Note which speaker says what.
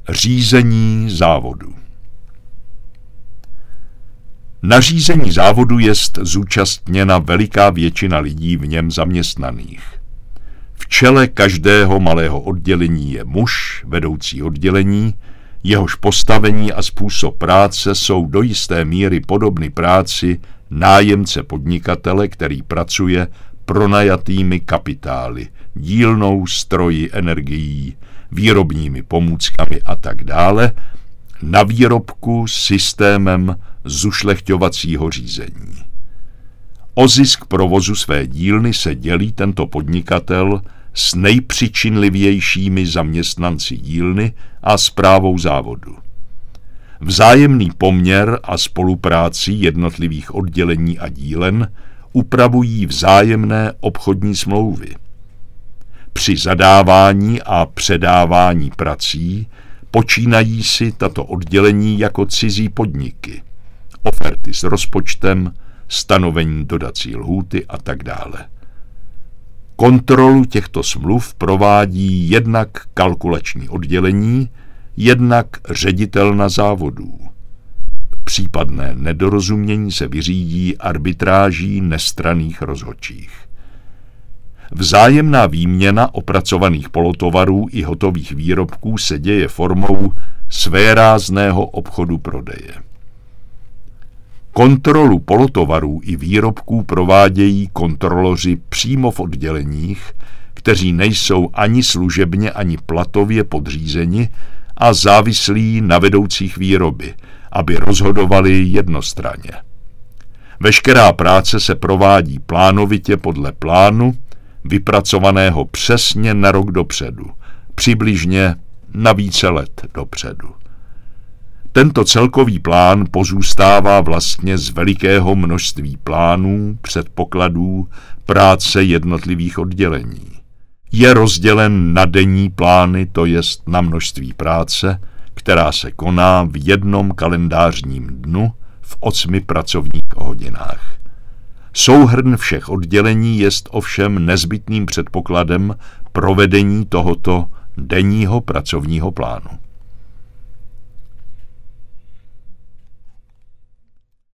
Speaker 1: Řízení závodu. Na řízení závodu jest zúčastněna veliká většina lidí v něm zaměstnaných. V čele každého malého oddělení je muž, vedoucí oddělení, jehož postavení a způsob práce jsou do jisté míry podobny práci nájemce podnikatele, který pracuje pronajatými kapitály, dílnou, stroji, energií, výrobními pomůckami a tak dále, na výrobku systémem zušlechťovacího řízení. O zisk provozu své dílny se dělí tento podnikatel s nejpřičinlivějšími zaměstnanci dílny a správou závodu. Vzájemný poměr a spolupráci jednotlivých oddělení a dílen upravují vzájemné obchodní smlouvy. Při zadávání a předávání prací počínají si tato oddělení jako cizí podniky, oferty s rozpočtem, stanovení dodací lhůty a tak dále. Kontrolu těchto smluv provádí jednak kalkulační oddělení, jednak ředitel na závodů. Případné nedorozumění se vyřídí arbitráží nestranných rozhodčích. Vzájemná výměna opracovaných polotovarů i hotových výrobků se děje formou svérázného obchodu prodeje. Kontrolu polotovarů i výrobků provádějí kontroloři přímo v odděleních, kteří nejsou ani služebně, ani platově podřízeni a závislí na vedoucích výroby, aby rozhodovali jednostranně. Veškerá práce se provádí plánovitě podle plánu, vypracovaného přesně na rok dopředu, přibližně na více let dopředu. Tento celkový plán pozůstává vlastně z velikého množství plánů, předpokladů, práce jednotlivých oddělení. Je rozdělen na denní plány, to jest na množství práce, která se koná v jednom kalendářním dnu v 8 pracovních hodinách. Souhrn všech oddělení jest ovšem nezbytným předpokladem provedení tohoto denního pracovního plánu.